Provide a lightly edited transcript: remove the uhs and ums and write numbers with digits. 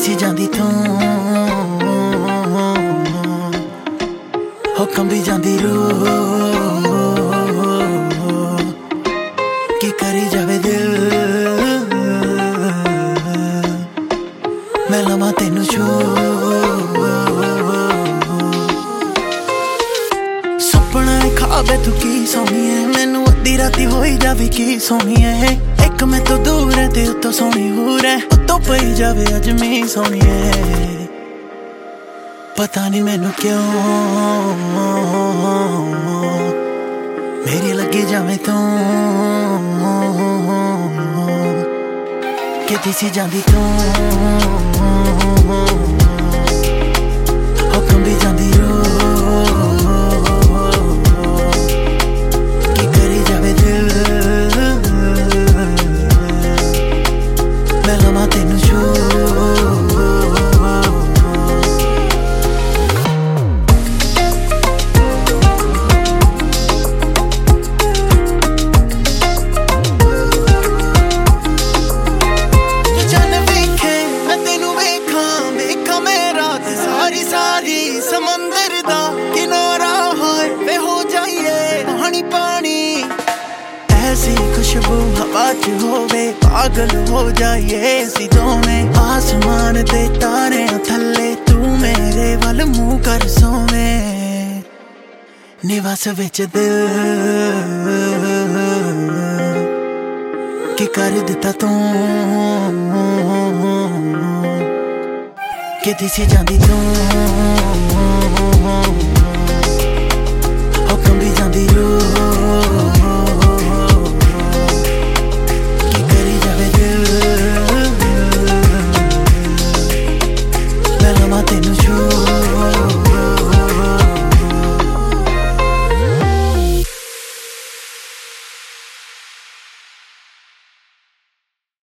दिसी जांदी तू हो कंबी जांदी रूह की करी जावे दिल मैं लवां तेनू छू सपना खाबे तू की सोहणीए मैनू अद्धी राती होई जावी की सोहणीए एक मैं तो दूर है ते उत्तों सोहनी हूर है उत्तों पई जावे अज मी सोहणीए पता नहीं मैनू क्यों मेरी लगी जावे तू कि दिसी जांदी तू हो कंबी जांदी की करी जावे दिल मैं लवां तेनू छू समंदर दा किनारा होए वे हो जाइए पानी पानी ऐसी खुशबू हवा च होवे पागल हो जाइए सी दोवें आसमान दे तारे थल्ले तू मेरे वल मुंह कर सोवे निवास विच दिल की कर दिता तू कि दिसी जांदी तू